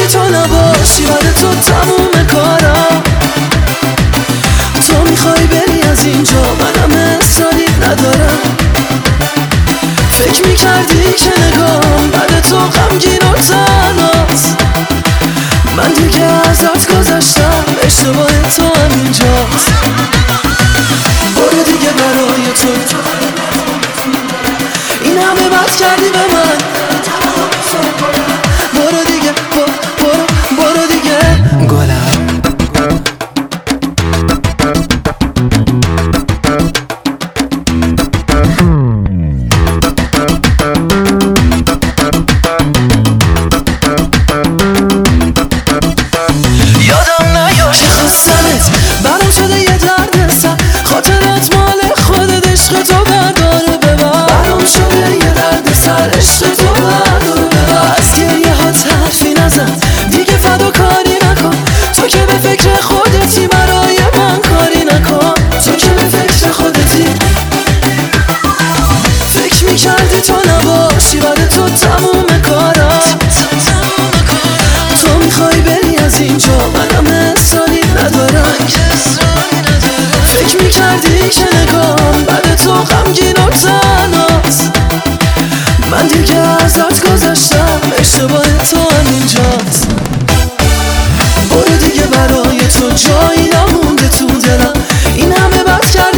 تو نباشی بعد تو تموم کارم. تو میخوای بری از اینجا، منم اصراری ندارم. فکر میکردی که نگام بعد تو غمگین و تنهاست. من دیگه ازت گذشتم، اشتباه تو همینجاست. برو دیگه برای تو این همه بد کردی به من. برو دیگه برو دیگه گلم. یادم نیاد که خواستمت، برام شده یه درد سر. خاطرات مال خودت، عشق تو بردار و ببر. برام شده یه درد سر، عشق تو بردار و ببر. از گریه ها حرفی نزن، دیگه فداکاری نکن. تو که به فکر خودتی، برای من کاری نکن. تو که به فکر خودتی، فکر میکردی تو نباشی بعد تو تموم کارم. تو میخوای بری از اینجا، منم اصراری ندارم. فکر میکردی که نگام بعد تو غمگین و تنهاست. من دیگه ازت گذشتم، اشتباه تو همینجاست. برو دیگه برای تو جایی نمونده تو دلم. این همه بد